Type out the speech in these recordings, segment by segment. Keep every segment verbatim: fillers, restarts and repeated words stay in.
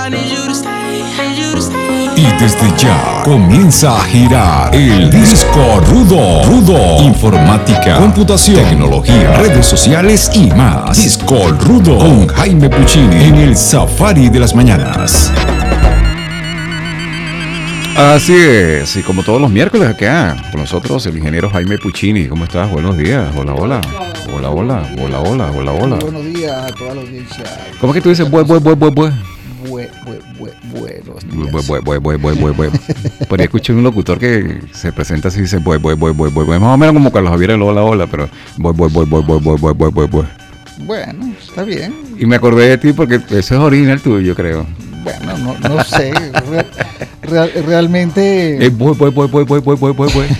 Y desde ya comienza a girar el disco rudo, rudo, informática, computación, tecnología, redes sociales y más. Disco rudo con Jaime Puccini en el Safari de las mañanas. Así es, y como todos los miércoles acá, con nosotros el ingeniero Jaime Puccini. ¿Cómo estás? Buenos días. Hola, hola. Hola, hola. Hola, hola. Hola, hola. Buenos días a toda la audiencia. ¿Cómo es que tú dices bue, bue, bue, bue, bue? Bue, bue, bue, buenos días. Bue, bue, bue, bue, bue, bue, bue. Por ahí escuché un locutor que se presenta así y dice bue, bue, bue, bue, bue, bue. Más o menos como Carlos Javier el hola, hola, pero bue, bue, bue, bue, bue, bue, bue, bue, bue, bue. Bueno, está bien. Y me acordé de ti porque eso es original tuyo, creo. Bueno, no, no sé. Real, real, realmente. Eh, bue, bue, bue, bue, bue, bue, bue, bue, bue.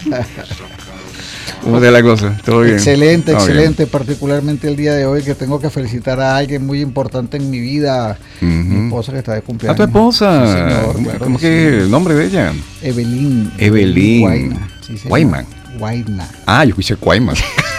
¿Cómo te la cosa? ¿Todo bien? Excelente, ¿Todo excelente. bien? Particularmente el día de hoy que tengo que felicitar a alguien muy importante en mi vida. Uh-huh. Mi esposa que está de cumpleaños. ¿A tu esposa? Sí, señor, claro ¿Cómo que, que sí. El nombre de ella? Evelyn. Evelyn. Guayna. Sí, Guayman. Guayna. Ah, yo escuché Guayman.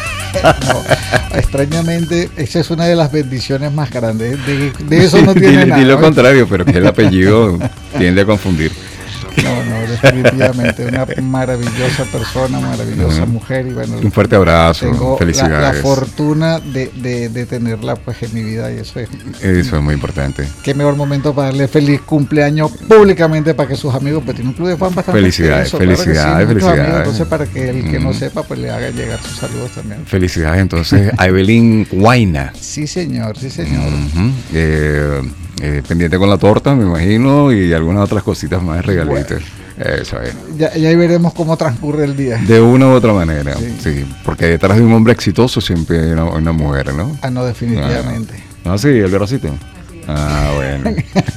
No, extrañamente, esa es una de las bendiciones más grandes. De, de eso no tiene dile, nada. Dile lo contrario, pero que el apellido tiende a confundir. No, no, definitivamente una maravillosa persona, maravillosa uh-huh. mujer y bueno, un fuerte abrazo, tengo felicidades. La, la fortuna de, de, de tenerla pues en mi vida y eso es. Eso es muy importante. Qué mejor momento para darle feliz cumpleaños públicamente para que sus amigos, pues tiene un club de fan bastante. Felicidades, extenso, felicidades, claro sí, felicidades. Amigos, entonces para que el que uh-huh. no sepa pues le haga llegar sus saludos también. Felicidades entonces a Evelyn Guayna. Sí señor, sí señor. Uh-huh. eh, Eh, pendiente con la torta, me imagino, y algunas otras cositas más, regalitos. Bueno, eso es. Ya, ya ahí veremos cómo transcurre el día. De una u otra manera, sí. sí porque detrás de un hombre exitoso siempre hay una, una mujer, ¿no? Ah, no, definitivamente. Ah, sí, el veracito. Ah, bueno.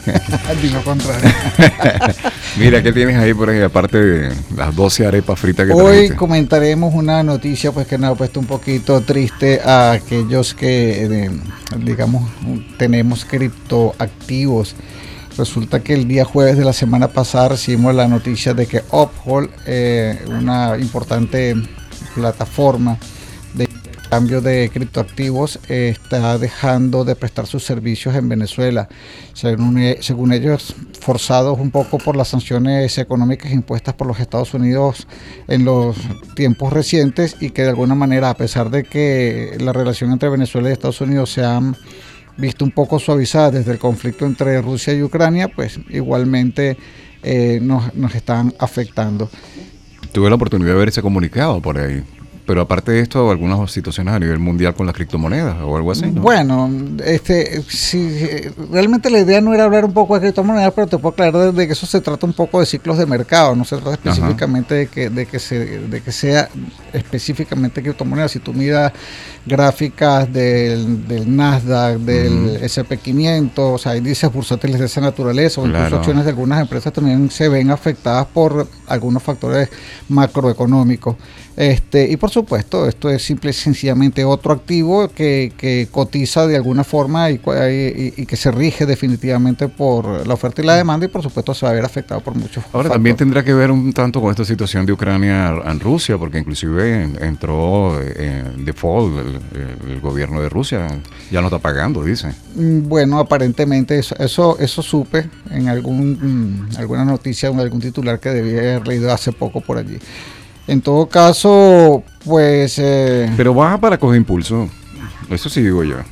Digo contrario. Mira, ¿qué tienes ahí por ahí? Aparte de las doce arepas fritas que hoy trajiste. Comentaremos una noticia pues que nos ha puesto un poquito triste a aquellos que, eh, digamos, tenemos criptoactivos. Resulta que el día jueves de la semana pasada recibimos la noticia de que Uphold, eh, una importante plataforma de cambio de criptoactivos, eh, está dejando de prestar sus servicios en Venezuela, según, según ellos forzados un poco por las sanciones económicas impuestas por los Estados Unidos en los tiempos recientes, y que de alguna manera, a pesar de que la relación entre Venezuela y Estados Unidos se han visto un poco suavizada desde el conflicto entre Rusia y Ucrania, pues igualmente eh, nos, nos están afectando. Tuve la oportunidad de ver ese comunicado por ahí. Pero aparte de esto, algunas situaciones a nivel mundial con las criptomonedas o algo así, ¿no? Bueno, este, si, realmente la idea no era hablar un poco de criptomonedas, pero te puedo aclarar de que eso se trata un poco de ciclos de mercado, no se trata específicamente de que, de que se, de que sea específicamente criptomonedas. Si tú miras gráficas del, del Nasdaq, del uh-huh. ese and pe quinientos, o sea, índices bursátiles de esa naturaleza, o incluso claro. acciones de algunas empresas también se ven afectadas por algunos factores macroeconómicos. Este, y por supuesto, esto es simple y sencillamente otro activo que, que cotiza de alguna forma y, y, y que se rige definitivamente por la oferta y la demanda, y por supuesto se va a ver afectado por muchos Ahora factores. También tendrá que ver un tanto con esta situación de Ucrania en Rusia, porque inclusive entró en default el, el gobierno de Rusia, ya no está pagando, dice. Bueno, aparentemente eso eso, eso supe en algún alguna noticia, en algún titular que debía haber leído hace poco por allí. En todo caso, pues... Eh, Pero baja para coger impulso. Eso sí digo yo.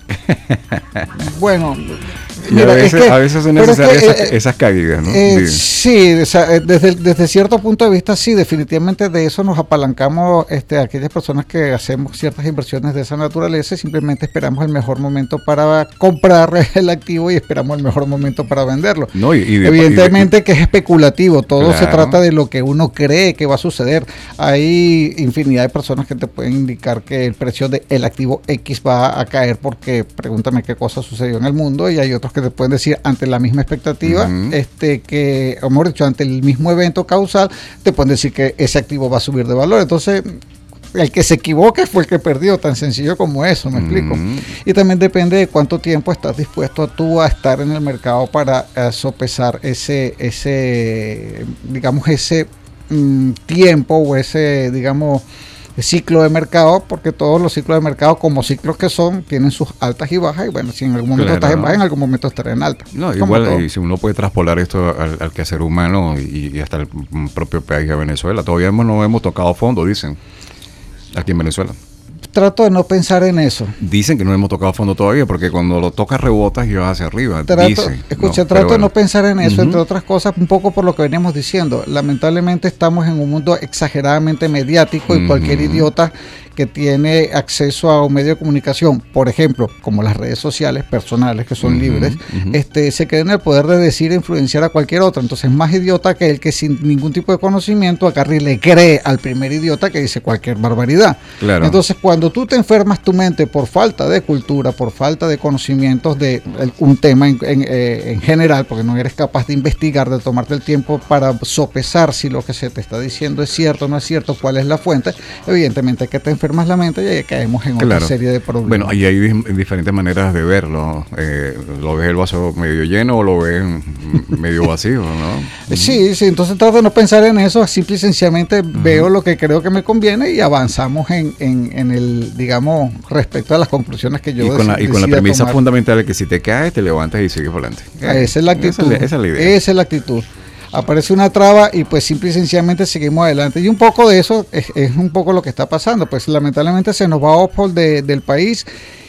Bueno, mira, a, veces, es que, a veces son necesarias es que, esas, eh, esas caídas, ¿no? Eh, sí, o sea, desde, desde cierto punto de vista, sí, definitivamente de eso nos apalancamos este, aquellas personas que hacemos ciertas inversiones de esa naturaleza y simplemente esperamos el mejor momento para comprar el activo y esperamos el mejor momento para venderlo. No, y, y de, Evidentemente y de, que es especulativo, todo claro. se trata de lo que uno cree que va a suceder. Hay infinidad de personas que te pueden indicar que el precio del activo X va a caer porque pregúntame qué cosa sucedió en el mundo, y hay otros que te pueden decir ante la misma expectativa, uh-huh. este que, o mejor dicho, ante el mismo evento causal, te pueden decir que ese activo va a subir de valor. Entonces, el que se equivoque fue el que perdió, tan sencillo como eso, ¿me uh-huh. explico? Y también depende de cuánto tiempo estás dispuesto tú a estar en el mercado para uh, sopesar ese, ese, digamos, ese um, tiempo o ese, digamos, ciclo de mercado, porque todos los ciclos de mercado, como ciclos que son, tienen sus altas y bajas, y bueno, si en algún momento Claro, estás en ¿no? baja, en algún momento estarás en alta. No, Como todo. igual, y si uno puede traspolar esto al, al quehacer humano y, y hasta el propio país de Venezuela, todavía hemos, no hemos tocado fondo, dicen, aquí en Venezuela. Trato de no pensar en eso. Dicen que no hemos tocado fondo todavía, porque cuando lo tocas rebotas y vas hacia arriba. Trato, dicen, escucha, no, trato bueno. de no pensar en eso, Uh-huh. entre otras cosas, un poco por lo que veníamos diciendo. Lamentablemente estamos en un mundo exageradamente mediático, y Uh-huh. cualquier idiota que tiene acceso a un medio de comunicación, por ejemplo, como las redes sociales personales, que son Uh-huh, libres, uh-huh. este, se cree en el poder de decir e influenciar a cualquier otro. Entonces, más idiota que el que sin ningún tipo de conocimiento agarra y le cree al primer idiota que dice cualquier barbaridad. Claro. Entonces, cuando tú te enfermas tu mente por falta de cultura, por falta de conocimientos de el, un tema en, en, eh, en general, porque no eres capaz de investigar, de tomarte el tiempo para sopesar si lo que se te está diciendo es cierto o no es cierto, cuál es la fuente, evidentemente que te enfermas la mente y ahí caemos en Claro. otra serie de problemas. Bueno, ahí hay di- diferentes maneras de verlo. Eh, ¿Lo ves el vaso medio lleno o lo ves medio vacío, no? Sí, sí, entonces trato de no pensar en eso, simple y sencillamente uh-huh. veo lo que creo que me conviene y avanzamos en, en, en el, digamos, respecto a las conclusiones que yo Y con la, y con la premisa tomar. fundamental de que si te caes, te levantas y sigues por adelante. Eh, esa es la actitud. Esa es la, esa es la idea. Esa es la actitud. Aparece una traba y pues simple y sencillamente seguimos adelante. Y un poco de eso es, es un poco lo que está pasando. Pues lamentablemente se nos va Uphold de, del país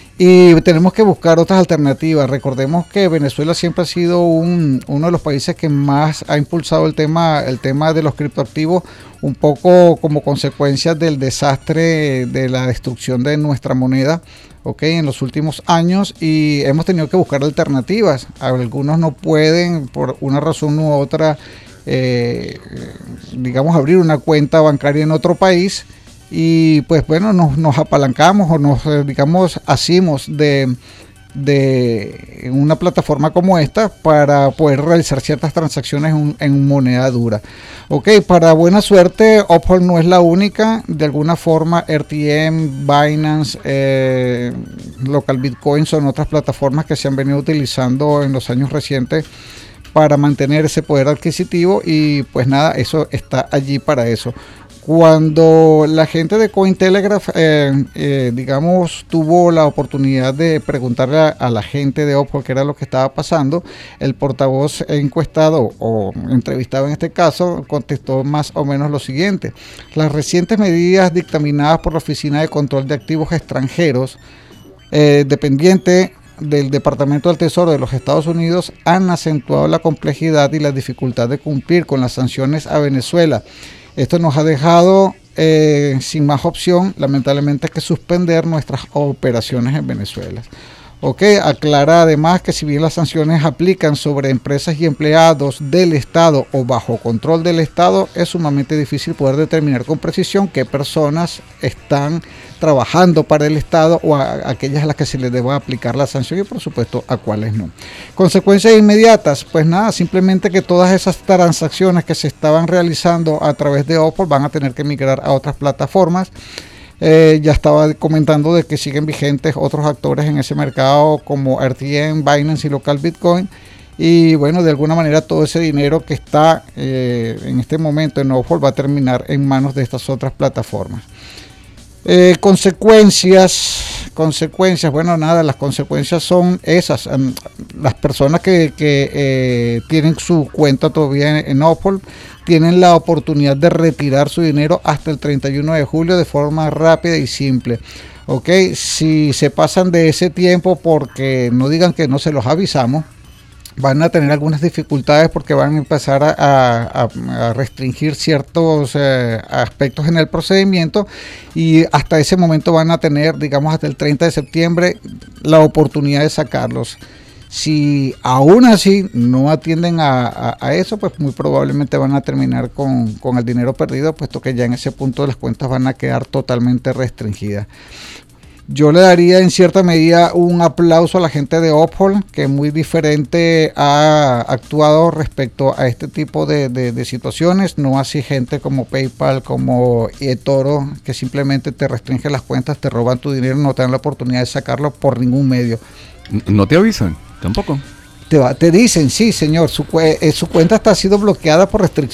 y tenemos que buscar otras alternativas. Recordemos que Venezuela siempre ha sido un, uno de los países que más ha impulsado el tema, el tema de los criptoactivos, un poco como consecuencia del desastre de la destrucción de nuestra moneda. Ok, en los últimos años, y hemos tenido que buscar alternativas. Algunos no pueden, por una razón u otra, eh, digamos, abrir una cuenta bancaria en otro país, y pues bueno, nos, nos apalancamos o nos, eh, digamos, hacemos de, de una plataforma como esta para poder realizar ciertas transacciones en, en moneda dura. Ok, para buena suerte, Uphold no es la única. De alguna forma, R T M, Binance, eh, Local Bitcoin son otras plataformas que se han venido utilizando en los años recientes para mantener ese poder adquisitivo, y pues nada, eso está allí para eso. Cuando la gente de Cointelegraph, eh, eh, digamos, tuvo la oportunidad de preguntarle a, a la gente de Uphold qué era lo que estaba pasando, el portavoz encuestado o entrevistado en este caso contestó más o menos lo siguiente: las recientes medidas dictaminadas por la Oficina de Control de Activos Extranjeros, eh, dependiente del Departamento del Tesoro de los Estados Unidos, han acentuado la complejidad y la dificultad de cumplir con las sanciones a Venezuela. Esto nos ha dejado eh, sin más opción, lamentablemente, que suspender nuestras operaciones en Venezuela. Ok, aclara además que si bien las sanciones aplican sobre empresas y empleados del Estado o bajo control del Estado, es sumamente difícil poder determinar con precisión qué personas están trabajando para el Estado o a aquellas a las que se les deba aplicar la sanción, y por supuesto a cuáles no. Consecuencias inmediatas, pues nada, simplemente que todas esas transacciones que se estaban realizando a través de Uphold van a tener que migrar a otras plataformas. Eh, ya estaba comentando de que siguen vigentes otros actores en ese mercado como R T M, Binance y Local Bitcoin, y bueno, de alguna manera todo ese dinero que está eh, en este momento en Uphold va a terminar en manos de estas otras plataformas. Eh, consecuencias, consecuencias, bueno, nada, las consecuencias son esas. Um, las personas que, que eh, tienen su cuenta todavía en, en Uphold tienen la oportunidad de retirar su dinero hasta el treinta y uno de julio de forma rápida y simple. Ok, si se pasan de ese tiempo, porque no digan que no se los avisamos, van a tener algunas dificultades porque van a empezar a, a, a restringir ciertos eh, aspectos en el procedimiento, y hasta ese momento van a tener, digamos, hasta el treinta de septiembre la oportunidad de sacarlos. Si aún así no atienden a, a, a eso, pues muy probablemente van a terminar con, con el dinero perdido, puesto que ya en ese punto las cuentas van a quedar totalmente restringidas. Yo le daría en cierta medida un aplauso a la gente de Uphold, que muy diferente ha actuado respecto a este tipo de, de, de situaciones, no así gente como PayPal, como eToro, que simplemente te restringe las cuentas, te roban tu dinero, no te dan la oportunidad de sacarlo por ningún medio. ¿No te avisan? Tampoco. Te, va, te dicen, sí señor, su, eh, su cuenta está sido bloqueada por restricciones.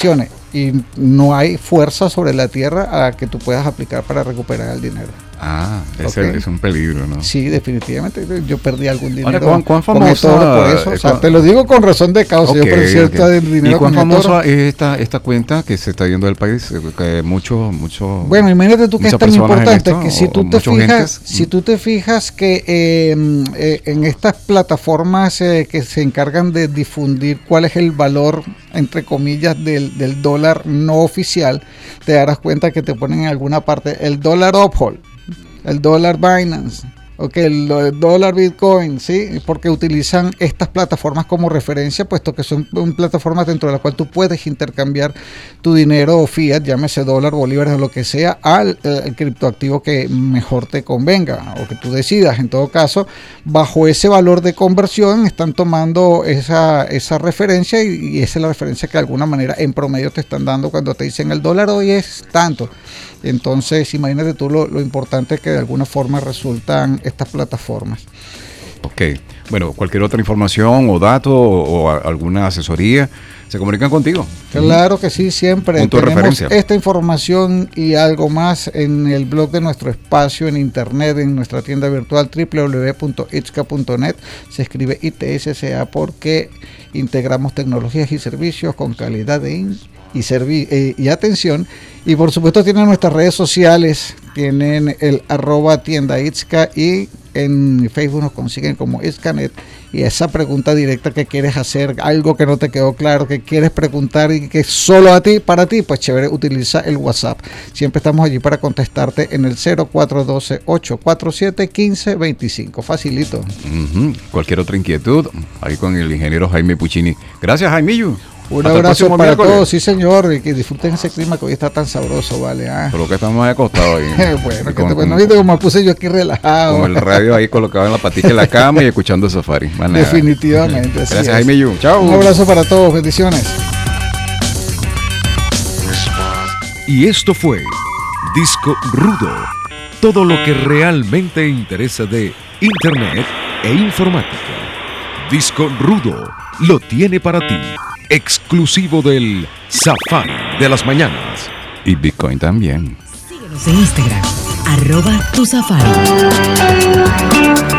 y no hay fuerza sobre la tierra a que tú puedas aplicar para recuperar el dinero. Ah, ese okay. es un peligro, ¿no? Sí, definitivamente. Yo perdí algún dinero. Ahora, ¿cuán, cuán famosa, con por eso. O sea, cuán, te lo digo con razón de causa. Okay, yo perdí cierto okay. dinero. ¿Y cuán famosa es esta, esta cuenta que se está yendo del país? Que muchos, muchos. Bueno, imagínate tú que es tan importante que si tú te fijas, gentes, si tú te fijas que eh, eh, en estas plataformas eh, que se encargan de difundir cuál es el valor, entre comillas, del, del dólar no oficial, te darás cuenta que te ponen en alguna parte el dólar Uphold, el dólar Binance, okay, el, el dólar Bitcoin, ¿sí? Porque utilizan estas plataformas como referencia, puesto que son plataformas dentro de las cuales tú puedes intercambiar tu dinero o fiat, llámese dólar, bolívares o lo que sea, al el criptoactivo que mejor te convenga o que tú decidas. En todo caso, bajo ese valor de conversión están tomando esa, esa referencia y, y esa es la referencia que de alguna manera en promedio te están dando cuando te dicen el dólar hoy es tanto. Entonces, imagínate tú lo, lo importante que de alguna forma resultan estas plataformas. Ok, bueno, cualquier otra información o dato o, o a, alguna asesoría, se comunican contigo. Claro que sí, siempre. Punto de referencia. Esta información y algo más en el blog de nuestro espacio en internet, en nuestra tienda virtual doble u doble u doble u punto itzca punto net. Se escribe I T S C A porque integramos tecnologías y servicios con calidad de in y, servi eh, y atención. Y por supuesto tienen nuestras redes sociales, tienen el arroba tienda Itzca y en Facebook nos consiguen como Itzcanet. Y esa pregunta directa que quieres hacer, algo que no te quedó claro, que quieres preguntar y que solo a ti, para ti, pues chévere, utiliza el WhatsApp. Siempre estamos allí para contestarte en el cero cuatro uno dos, ocho cuatro siete, uno cinco dos cinco. Facilito. Uh-huh. Cualquier otra inquietud, ahí con el ingeniero Jaime Puccini. Gracias, Jaimillo. Un Hasta abrazo para miércoles. Todos, sí señor, y que disfruten ese clima que hoy está tan sabroso, ¿vale? Ah. Por lo que estamos acostados ahí. bueno, con, te, bueno, viste como me puse yo aquí relajado. Como el radio ahí colocado en la patilla de la cama y escuchando Safari. Manera. Definitivamente. Gracias, Jaime Yu. Chao. Un abrazo para todos, bendiciones. Y esto fue Disco Rudo, todo lo que realmente interesa de Internet e informática. Disco Rudo lo tiene para ti. Exclusivo del Safari de las mañanas. Y Bitcoin también. Síguenos en Instagram, arroba tu Safari.